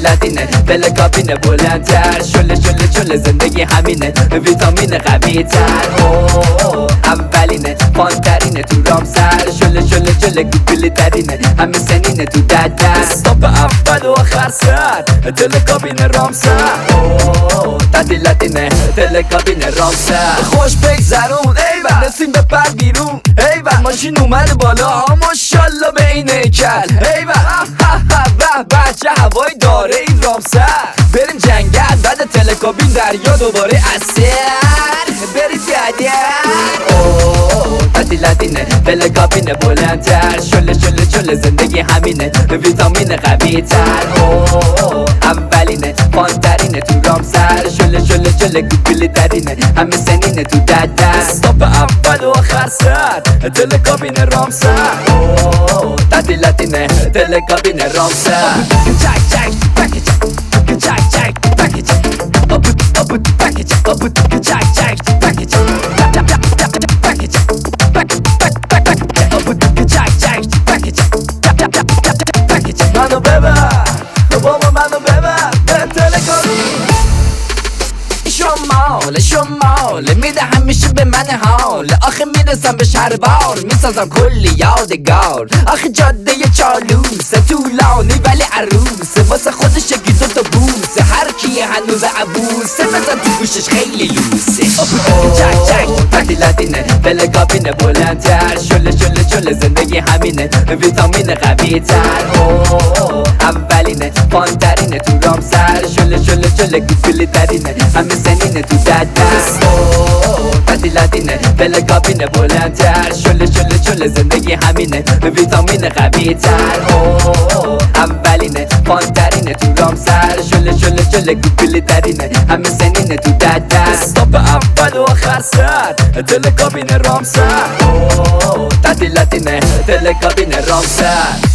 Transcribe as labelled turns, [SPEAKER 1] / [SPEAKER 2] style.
[SPEAKER 1] تعطیلاتینه دل کابینه بلندتر شله زندگی همینه ویتامین قوی تر اولینه فانترینه تو رامسر شله گوگلی ترینه همه سنینه تو ددر ستاپ اول و آخر سر دل کابینه رامسر تعطیلاتینه دل کابینه رامسر خوش بگذرون ایول نسیم بپر بیرون ایول ماشین اومده بالا ماشالله به این هیکل ایول بچه هوای داره این رامسر بریم جنگل بعد تلکابین دریا دوباره اثر بریم گدر تعطیلاتینه دل کابینه بلندتر شله زندگی همینه ویتامین قوی تر اولینه فانترینه تو رامسر شله گوگلی ترینه همه سنینه تو ددر ستاپ اول و آخر سر دل کابینه رامسر تعطیلاتینه دل کابینه رامسر منو ببر بابا منو ببر به تلکابین شمال میده همیشه به من حال آخه میرسم به شهربار میسازم کلی یادگار آخه جاده چالوسه طولانی ولی عروسه واسه خودش یکی دوتا بوسه هر کی هنوز عبوسه بزن تو گوشش خیلی لوسه تعطیلاتینه دل کابینه بلندتر شله زندگی همینه ویتامین قوی تر اولینه فانترینه تو رامسر شله گوگلی ترینه همه سنینه تو ددر تعطیلاتینه دل کابینه بلندتر شله زندگی همینه ویتامین قوی تر اولینه فانترینه تو رامسر شله گوگلی ترینه همه سنینه تو ددر ستاپ اول و آخر سر دل کابینه رامسر تعطیلاتینه دل کابینه رامسر